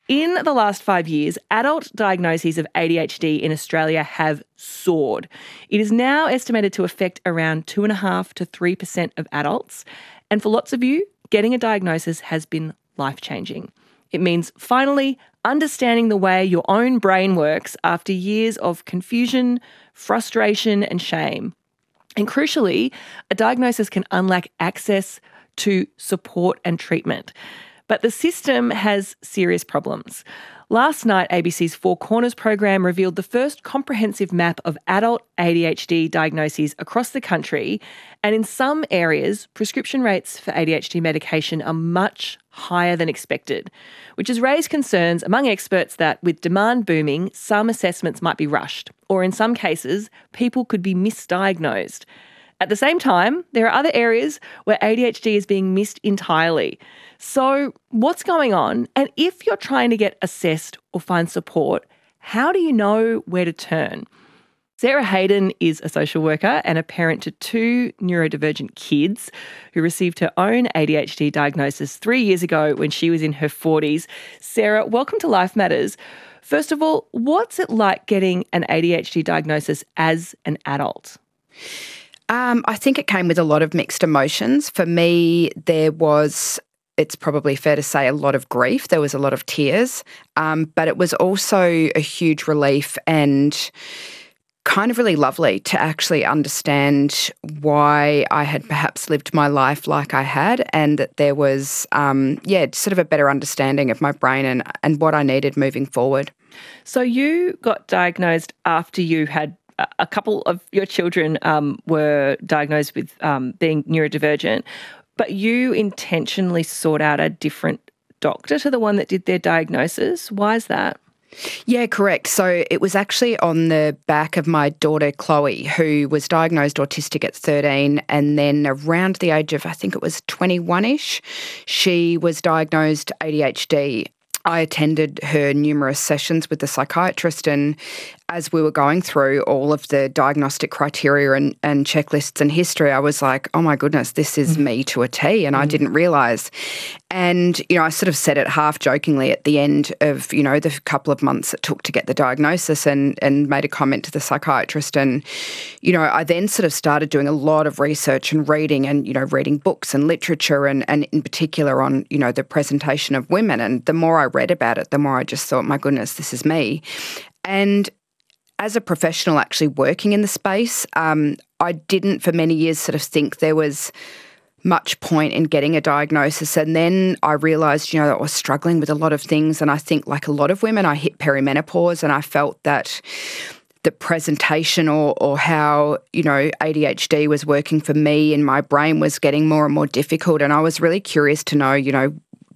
In the last 5 years, adult diagnoses of ADHD in Australia have soared. It is now estimated to affect around 2.5% to 3% of adults. And for lots of you, getting a diagnosis has been life-changing. It means finally understanding the way your own brain works after years of confusion, frustration and shame. And crucially, a diagnosis can unlock access to support and treatment. But the system has serious problems. Last night, ABC's Four Corners program revealed the first comprehensive map of adult ADHD diagnoses across the country. And in some areas, prescription rates for ADHD medication are much higher than expected, which has raised concerns among experts that with demand booming, some assessments might be rushed, or in some cases, people could be misdiagnosed. At the same time, there are other areas where ADHD is being missed entirely. So what's going on? And if you're trying to get assessed or find support, how do you know where to turn? Sarah Hayden is a social worker and a parent to 2 neurodivergent kids who received her own ADHD diagnosis 3 years ago when she was in her 40s. Sarah, welcome to Life Matters. First of all, what's it like getting an ADHD diagnosis as an adult? I think it came with a lot of mixed emotions. For me, it's probably fair to say, a lot of grief. There was a lot of tears, but it was also a huge relief and kind of really lovely to actually understand why I had perhaps lived my life like I had, and that there was, sort of a better understanding of my brain and what I needed moving forward. So you got diagnosed after you had a couple of your children were diagnosed with being neurodivergent, but you intentionally sought out a different doctor to the one that did their diagnosis. Why is that? Yeah, correct. So it was actually on the back of my daughter, Chloe, who was diagnosed autistic at 13, and then around the age of, I think it was 21-ish, she was diagnosed ADHD. I attended her numerous sessions with the psychiatrist, and as we were going through all of the diagnostic criteria and checklists and history, I was like, oh my goodness, this is me to a T, and I didn't realise. And, I sort of said it half jokingly at the end of, the couple of months it took to get the diagnosis, and made a comment to the psychiatrist. And, I then sort of started doing a lot of research and reading and, reading books and literature and in particular on, the presentation of women. And the more I read about it, the more I just thought, my goodness, this is me. And as a professional actually working in the space, I didn't for many years sort of think there was much point in getting a diagnosis. And then I realised, that I was struggling with a lot of things. And I think like a lot of women, I hit perimenopause and I felt that the presentation or how, ADHD was working for me and my brain was getting more and more difficult. And I was really curious to know,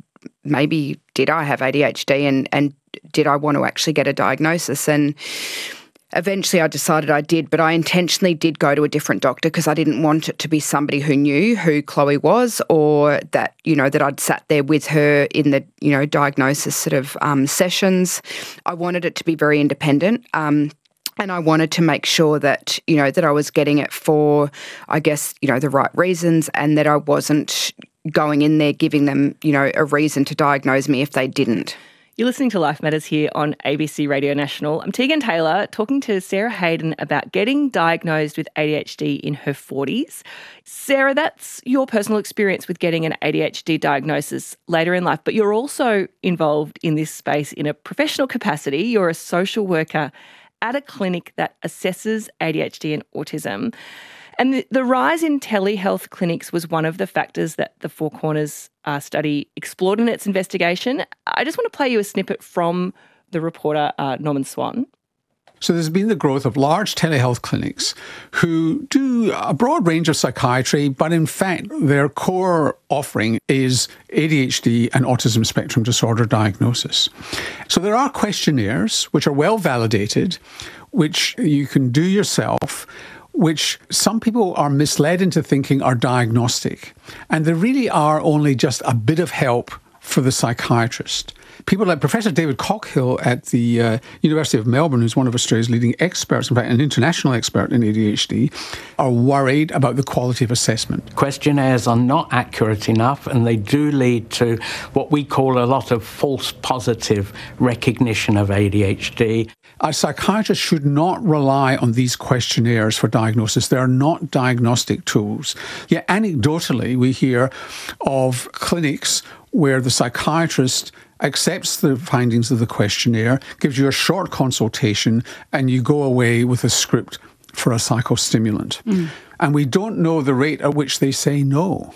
maybe did I have ADHD and did I want to actually get a diagnosis? And eventually I decided I did, but I intentionally did go to a different doctor because I didn't want it to be somebody who knew who Chloe was, or that, that I'd sat there with her in the, diagnosis sort of sessions. I wanted it to be very independent. And I wanted to make sure that, that I was getting it for, I guess, the right reasons, and that I wasn't going in there giving them, a reason to diagnose me if they didn't. You're listening to Life Matters here on ABC Radio National. I'm Tegan Taylor talking to Sarah Hayden about getting diagnosed with ADHD in her 40s. Sarah, that's your personal experience with getting an ADHD diagnosis later in life, but you're also involved in this space in a professional capacity. You're a social worker at a clinic that assesses ADHD and autism. And the rise in telehealth clinics was one of the factors that the Four Corners study explored in its investigation. I just want to play you a snippet from the reporter, Norman Swan. So there's been the growth of large telehealth clinics who do a broad range of psychiatry, but in fact their core offering is ADHD and autism spectrum disorder diagnosis. So there are questionnaires which are well validated, which you can do yourself, which some people are misled into thinking are diagnostic. And they really are only just a bit of help for the psychiatrist. People like Professor David Cockhill at the University of Melbourne, who's one of Australia's leading experts, in fact, an international expert in ADHD, are worried about the quality of assessment. Questionnaires are not accurate enough, and they do lead to what we call a lot of false positive recognition of ADHD. A psychiatrist should not rely on these questionnaires for diagnosis. They are not diagnostic tools. Yet anecdotally, we hear of clinics where the psychiatrist accepts the findings of the questionnaire, gives you a short consultation, and you go away with a script for a psychostimulant. And we don't know the rate at which they say no.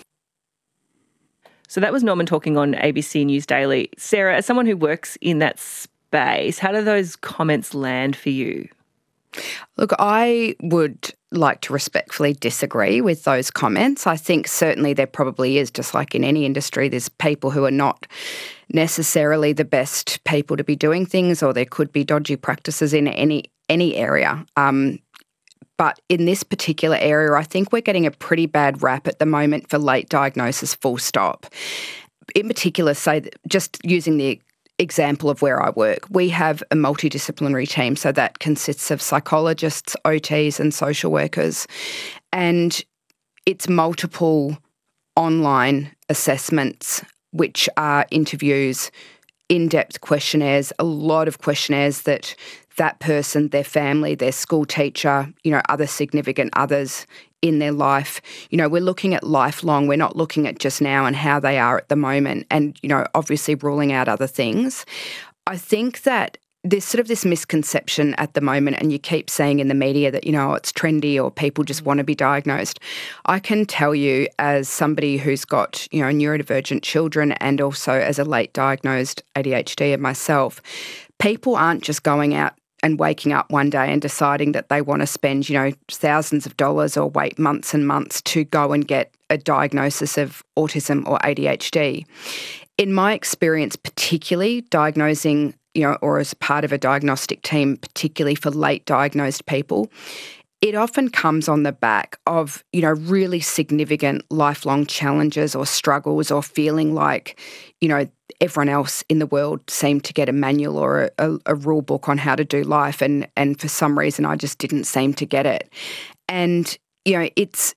So that was Norman talking on ABC News Daily. Sarah, as someone who works in that space, how do those comments land for you? Look, I would like to respectfully disagree with those comments. I think certainly there probably is, just like in any industry, there's people who are not necessarily the best people to be doing things, or there could be dodgy practices in any area. But in this particular area, I think we're getting a pretty bad rap at the moment for late diagnosis, full stop. In particular, say, just using the example of where I work, we have a multidisciplinary team, so that consists of psychologists, OTs and social workers, and it's multiple online assessments, which are interviews, in-depth questionnaires, a lot of questionnaires that person, their family, their school teacher, other significant others in their life. We're looking at lifelong. We're not looking at just now and how they are at the moment, and, obviously ruling out other things. I think that there's sort of this misconception at the moment, and you keep saying in the media that, it's trendy or people just want to be diagnosed. I can tell you, as somebody who's got, neurodivergent children and also as a late diagnosed ADHD myself, people aren't just going out and waking up one day and deciding that they want to spend, thousands of dollars or wait months and months to go and get a diagnosis of autism or ADHD. In my experience, particularly diagnosing, or as part of a diagnostic team, particularly for late diagnosed people, it often comes on the back of, really significant lifelong challenges or struggles, or feeling like, everyone else in the world seemed to get a manual or a rule book on how to do life, and for some reason I just didn't seem to get it. And, it's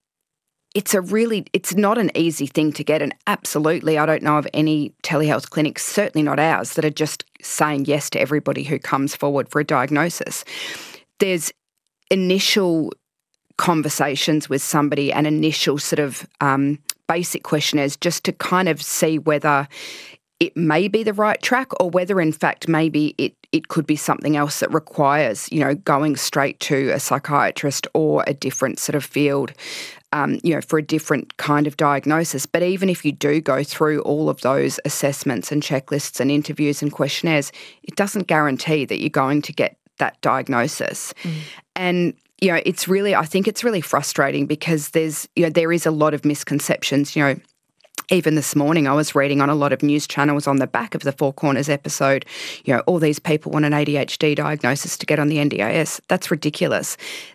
not an easy thing to get, and absolutely I don't know of any telehealth clinics, certainly not ours, that are just saying yes to everybody who comes forward for a diagnosis. There's initial conversations with somebody and initial sort of basic questionnaires just to kind of see whether it may be the right track, or whether in fact maybe it could be something else that requires, going straight to a psychiatrist or a different sort of field, for a different kind of diagnosis. But even if you do go through all of those assessments and checklists and interviews and questionnaires, it doesn't guarantee that you're going to get that diagnosis. And I think it's really frustrating, because there is a lot of misconceptions. Even this morning I was reading on a lot of news channels on the back of the Four Corners episode, all these people want an ADHD diagnosis to get on the NDIS. That's ridiculous.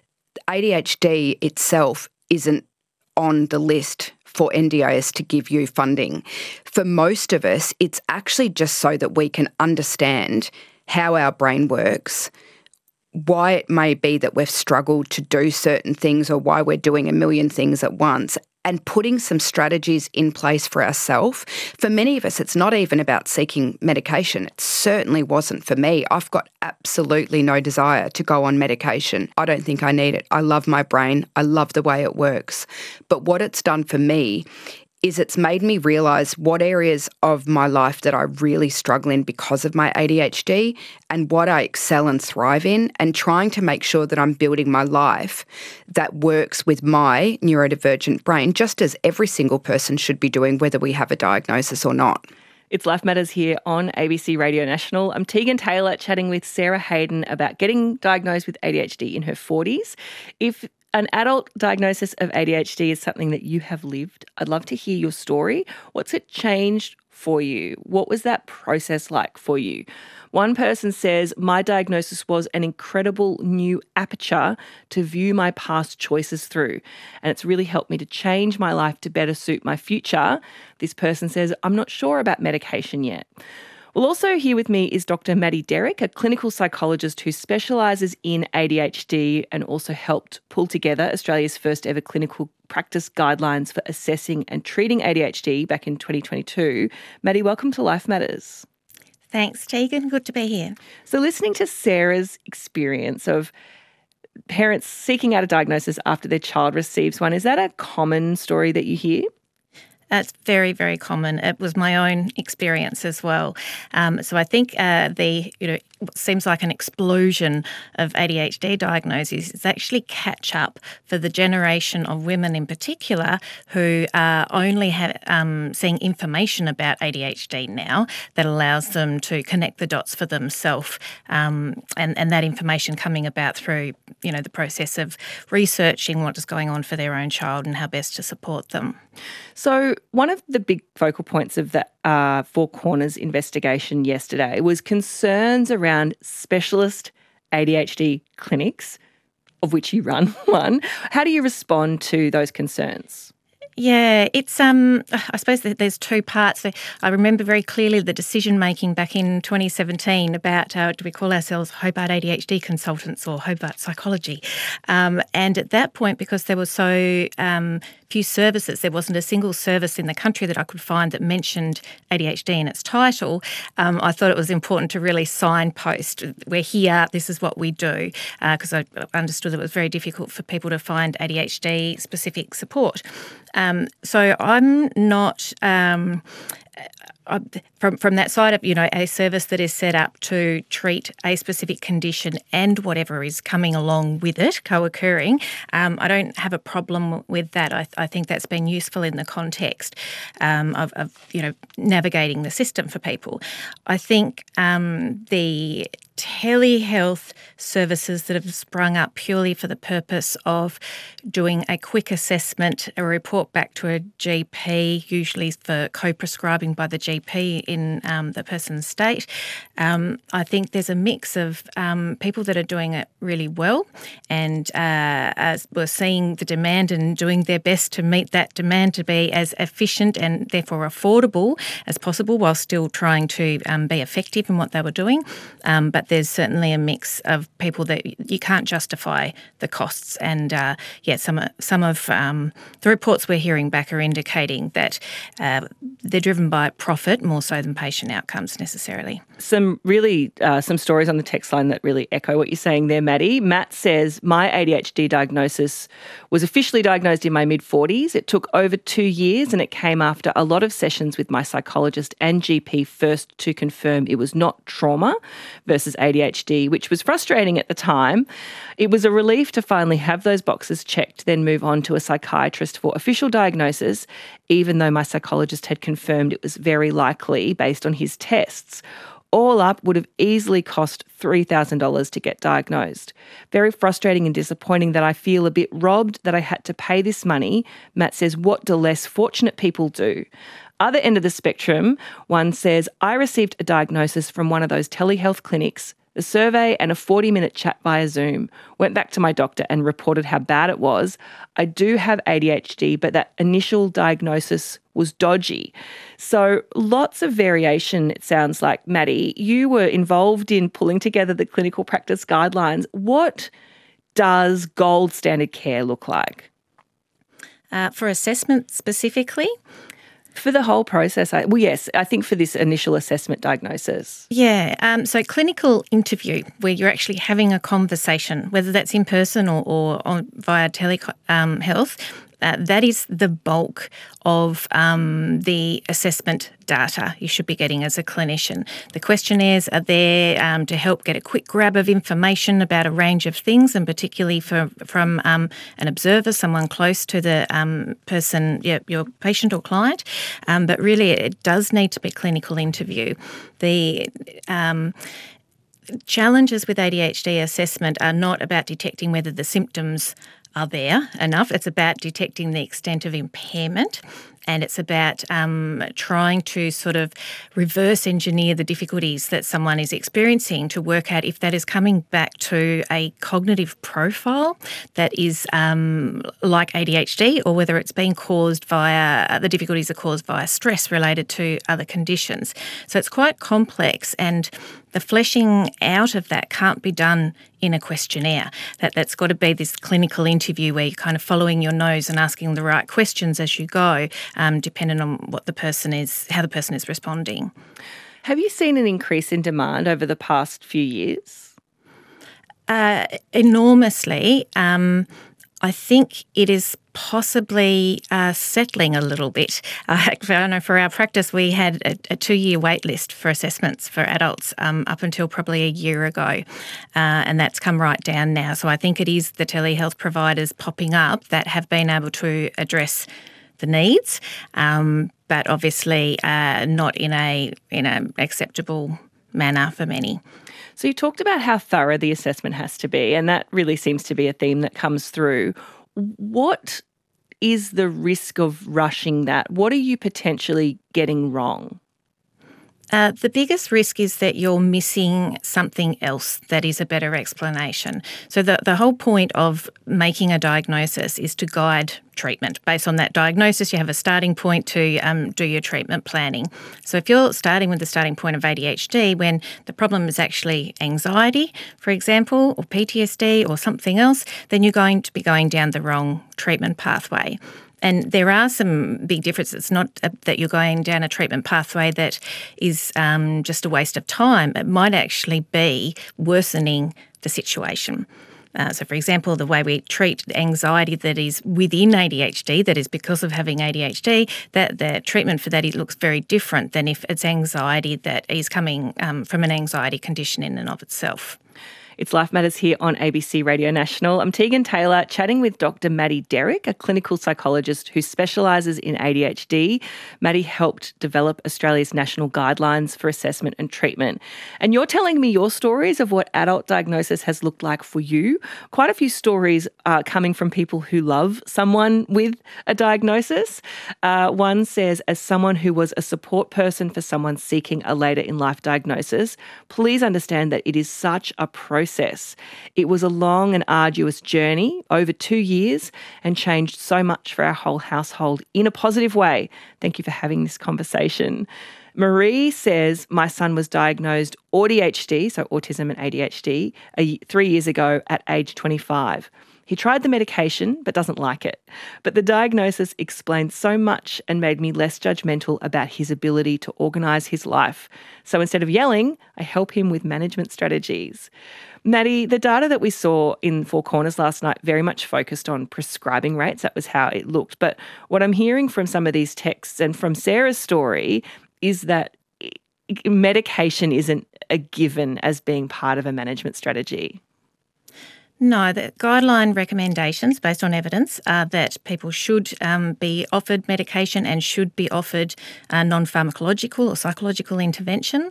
ADHD itself isn't on the list for NDIS to give you funding. For most of us, it's actually just so that we can understand how our brain works, why it may be that we've struggled to do certain things, or why we're doing a million things at once, and putting some strategies in place for ourselves. For many of us, it's not even about seeking medication. It certainly wasn't for me. I've got absolutely no desire to go on medication. I don't think I need it. I love my brain. I love the way it works. But what it's done for me is it's made me realise what areas of my life that I really struggle in because of my ADHD, and what I excel and thrive in, and trying to make sure that I'm building my life that works with my neurodivergent brain, just as every single person should be doing, whether we have a diagnosis or not. It's Life Matters here on ABC Radio National. I'm Tegan Taylor, chatting with Sarah Hayden about getting diagnosed with ADHD in her 40s. If an adult diagnosis of ADHD is something that you have lived, I'd love to hear your story. What's it changed for you? What was that process like for you? One person says, my diagnosis was an incredible new aperture to view my past choices through, and it's really helped me to change my life to better suit my future. This person says, I'm not sure about medication yet. Well, also here with me is Dr. Maddie Derrick, a clinical psychologist who specialises in ADHD and also helped pull together Australia's first ever clinical practice guidelines for assessing and treating ADHD back in 2022. Maddie, welcome to Life Matters. Thanks, Tegan. Good to be here. So listening to Sarah's experience of parents seeking out a diagnosis after their child receives one, is that a common story that you hear? It's very, very common. It was my own experience as well. So I think what seems like an explosion of ADHD diagnoses is actually catch up for the generation of women in particular who are only seeing information about ADHD now that allows them to connect the dots for themselves, and that information coming about through the process of researching what is going on for their own child and how best to support them. So one of the big focal points of the Four Corners investigation yesterday was concerns around specialist ADHD clinics, of which you run one. How do you respond to those concerns? Yeah, it's I suppose that there's two parts. I remember very clearly the decision making back in 2017 about do we call ourselves Hobart ADHD consultants or Hobart Psychology, and at that point, because there were so few services, there wasn't a single service in the country that I could find that mentioned ADHD in its title. I thought it was important to really signpost, we're here, this is what we do, because I understood that it was very difficult for people to find ADHD specific support. So I'm not from that side of a service that is set up to treat a specific condition and whatever is coming along with it, co-occurring. I don't have a problem with that. I think that's been useful in the context of navigating the system for people. I think the telehealth services that have sprung up purely for the purpose of doing a quick assessment, a report back to a GP, usually for co-prescribing by the GP in the person's state. I think there's a mix of people that are doing it really well and as we're seeing the demand and doing their best to meet that demand to be as efficient and therefore affordable as possible while still trying to be effective in what they were doing. But there's certainly a mix of people that you can't justify the costs. And some of the reports we're hearing back are indicating that they're driven by profit more so than patient outcomes necessarily. Some stories on the text line that really echo what you're saying there, Maddie. Matt says, my ADHD diagnosis was officially diagnosed in my mid-40s. It took over 2 years and it came after a lot of sessions with my psychologist and GP first to confirm it was not trauma versus ADHD, which was frustrating at the time. It was a relief to finally have those boxes checked, then move on to a psychiatrist for official diagnosis, even though my psychologist had confirmed it was very likely based on his tests. All up would have easily cost $3,000 to get diagnosed. Very frustrating and disappointing that I feel a bit robbed that I had to pay this money. Matt says, what do less fortunate people do? Other end of the spectrum, one says, I received a diagnosis from one of those telehealth clinics, the survey and a 40-minute chat via Zoom. Went back to my doctor and reported how bad it was. I do have ADHD, but that initial diagnosis was dodgy. So lots of variation, it sounds like. Maddie, you were involved in pulling together the clinical practice guidelines. What does gold standard care look like? For assessment specifically? For the whole process, I think for this initial assessment diagnosis. Yeah, so clinical interview where you're actually having a conversation, whether that's in person or via telehealth, that is the bulk of the assessment data you should be getting as a clinician. The questionnaires are there to help get a quick grab of information about a range of things, and particularly from an observer, someone close to the person, your patient or client. But really, it does need to be clinical interview. The challenges with ADHD assessment are not about detecting whether the symptoms are there enough. It's about detecting the extent of impairment. and it's about trying to sort of reverse engineer the difficulties that someone is experiencing to work out if that is coming back to a cognitive profile that is like ADHD, or whether it's being caused via, the difficulties are caused via stress related to other conditions. So it's quite complex, and the fleshing out of that can't be done in a questionnaire. That's got to be this clinical interview where you're kind of following your nose and asking the right questions as you go, depending on what the person is, how the person is responding. Have you seen an increase in demand over the past few years? Enormously. I think it is possibly settling a little bit. I know for our practice we had a 2-year wait list for assessments for adults up until probably a year ago, and that's come right down now. So I think it is the telehealth providers popping up that have been able to address the needs, but obviously not in a acceptable manner for many. So you talked about how thorough the assessment has to be, and that really seems to be a theme that comes through. What is the risk of rushing that? What are you potentially getting wrong? The biggest risk is that you're missing something else that is a better explanation. So the whole point of making a diagnosis is to guide treatment. Based on that diagnosis, you have a starting point to do your treatment planning. So if you're starting with the starting point of ADHD when the problem is actually anxiety, for example, or PTSD or something else, then you're going to be going down the wrong treatment pathway. And there are some big differences. It's not that you're going down a treatment pathway that is just a waste of time. It might actually be worsening the situation. So, for example, the way we treat anxiety that is within ADHD, that is because of having ADHD, that the treatment for that looks very different than if it's anxiety that is coming from an anxiety condition in and of itself. It's Life Matters here on ABC Radio National. I'm Tegan Taylor, chatting with Dr. Maddie Derrick, a clinical psychologist who specialises in ADHD. Maddie helped develop Australia's national guidelines for assessment and treatment. And you're telling me your stories of what adult diagnosis has looked like for you. Quite a few stories are coming from people who love someone with a diagnosis. One says, as someone who was a support person for someone seeking a later in life diagnosis, please understand that it is such a process. It was a long and arduous journey over 2 years and changed so much for our whole household in a positive way. Thank you for having this conversation. Marie says, my son was diagnosed ADHD, so autism and ADHD, 3 years ago at age 25. He tried the medication but doesn't like it. But the diagnosis explained so much and made me less judgmental about his ability to organise his life. So instead of yelling, I help him with management strategies. Maddie, the data that we saw in Four Corners last night very much focused on prescribing rates. That was how it looked. But what I'm hearing from some of these texts and from Sarah's story is that medication isn't a given as being part of a management strategy. No, the guideline recommendations based on evidence are that people should be offered medication and should be offered non-pharmacological or psychological intervention.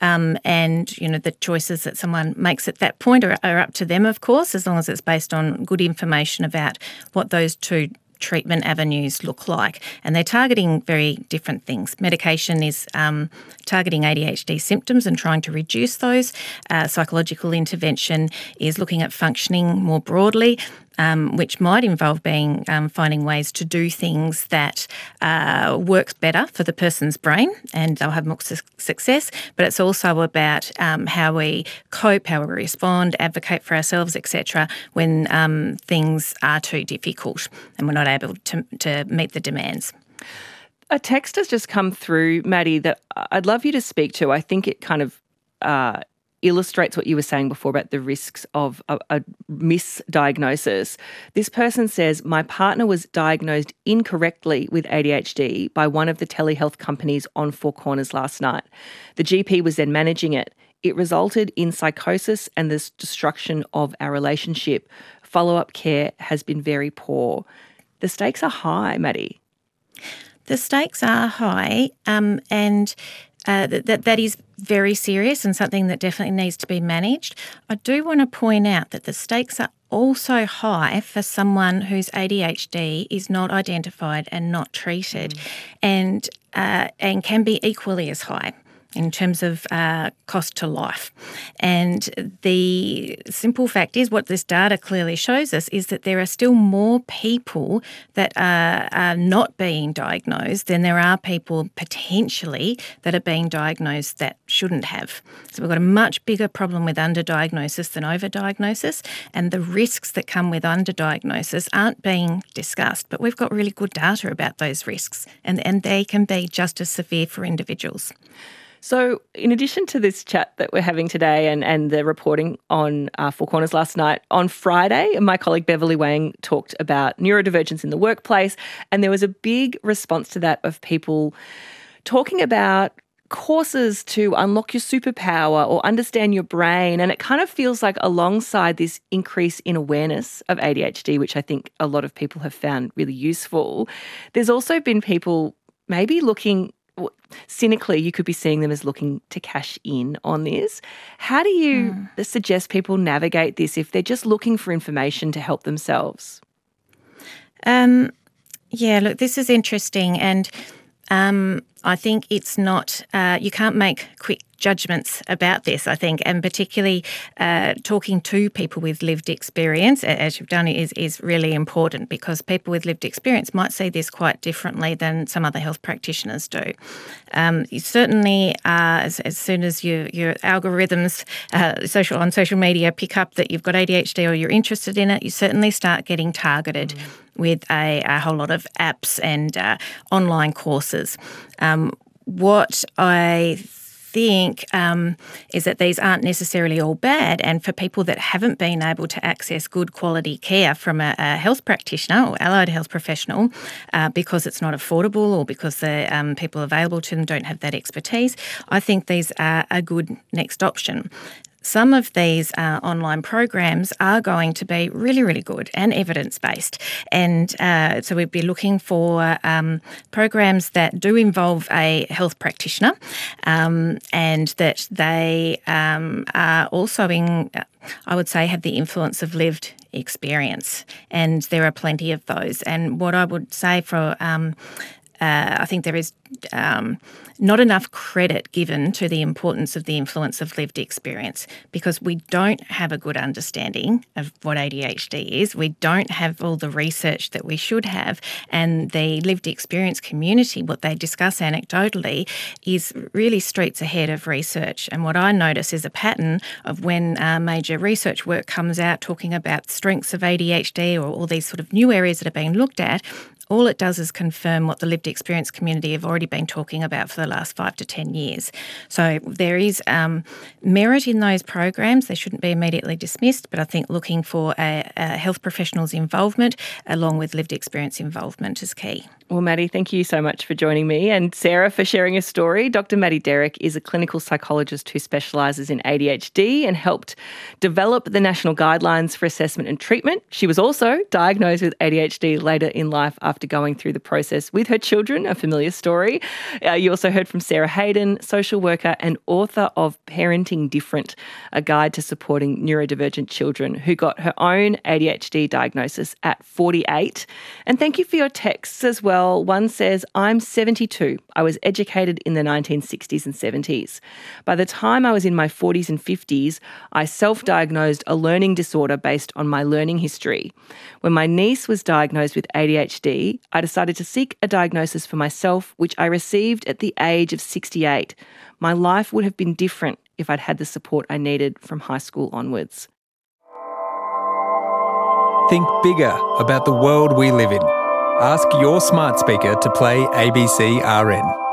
And, you know, the choices that someone makes at that point are up to them, of course, as long as it's based on good information about what those two treatment avenues look like. And they're targeting very different things. Medication is targeting ADHD symptoms and trying to reduce those. Psychological intervention is looking at functioning more broadly, which might involve finding ways to do things that works better for the person's brain and they'll have more success. But it's also about how we cope, how we respond, advocate for ourselves, etc. when things are too difficult and we're not able to meet the demands. A text has just come through, Maddie, that I'd love you to speak to. I think it kind of illustrates what you were saying before about the risks of a misdiagnosis. This person says, my partner was diagnosed incorrectly with ADHD by one of the telehealth companies on Four Corners last night. The GP was then managing it. It resulted in psychosis and the destruction of our relationship. Follow-up care has been very poor. The stakes are high, Maddie. The stakes are high, and that is very serious and something that definitely needs to be managed. I do want to point out that the stakes are also high for someone whose ADHD is not identified and not treated, and can be equally as high in terms of cost to life. And the simple fact is, what this data clearly shows us is that there are still more people that are not being diagnosed than there are people potentially that are being diagnosed that shouldn't have. So we've got a much bigger problem with underdiagnosis than overdiagnosis, and the risks that come with underdiagnosis aren't being discussed, but we've got really good data about those risks, and they can be just as severe for individuals. So in addition to this chat that we're having today and the reporting on Four Corners last night, on Friday, my colleague Beverly Wang talked about neurodivergence in the workplace, and there was a big response to that of people talking about courses to unlock your superpower or understand your brain. And it kind of feels like alongside this increase in awareness of ADHD, which I think a lot of people have found really useful, there's also been people maybe looking, cynically, you could be seeing them as looking to cash in on this. How do you suggest people navigate this if they're just looking for information to help themselves? Yeah, look, this is interesting, and I think it's not, you can't make quick judgments about this, I think, and particularly talking to people with lived experience, as you've done, is really important, because people with lived experience might see this quite differently than some other health practitioners do. You certainly, as soon as your algorithms on social media pick up that you've got ADHD or you're interested in it, you certainly start getting targeted with a whole lot of apps and online courses. What I think is that these aren't necessarily all bad, and for people that haven't been able to access good quality care from a health practitioner or allied health professional because it's not affordable or because the people available to them don't have that expertise, I think these are a good next option. Some of these online programs are going to be really, really good and evidence-based. And so we'd be looking for programs that do involve a health practitioner and that they are also I would say, have the influence of lived experience. And there are plenty of those. And what I would say for I think there is not enough credit given to the importance of the influence of lived experience, because we don't have a good understanding of what ADHD is. We don't have all the research that we should have, and the lived experience community, what they discuss anecdotally, is really streets ahead of research. And what I notice is a pattern of when major research work comes out talking about strengths of ADHD or all these sort of new areas that are being looked at, all it does is confirm what the lived experience community have already been talking about for the last 5 to 10 years. So there is merit in those programs. They shouldn't be immediately dismissed, but I think looking for a health professional's involvement along with lived experience involvement is key. Well, Maddie, thank you so much for joining me, and Sarah for sharing your story. Dr. Maddie Derrick is a clinical psychologist who specialises in ADHD and helped develop the national guidelines for assessment and treatment. She was also diagnosed with ADHD later in life after going through the process with her children, a familiar story. You also heard from Sarah Hayden, social worker and author of Parenting Different, a guide to supporting neurodivergent children, who got her own ADHD diagnosis at 48. And thank you for your texts as well. One says, I'm 72. I was educated in the 1960s and 70s. By the time I was in my 40s and 50s, I self-diagnosed a learning disorder based on my learning history. When my niece was diagnosed with ADHD, I decided to seek a diagnosis for myself, which I received at the age of 68. My life would have been different if I'd had the support I needed from high school onwards. Think bigger about the world we live in. Ask your smart speaker to play ABC RN.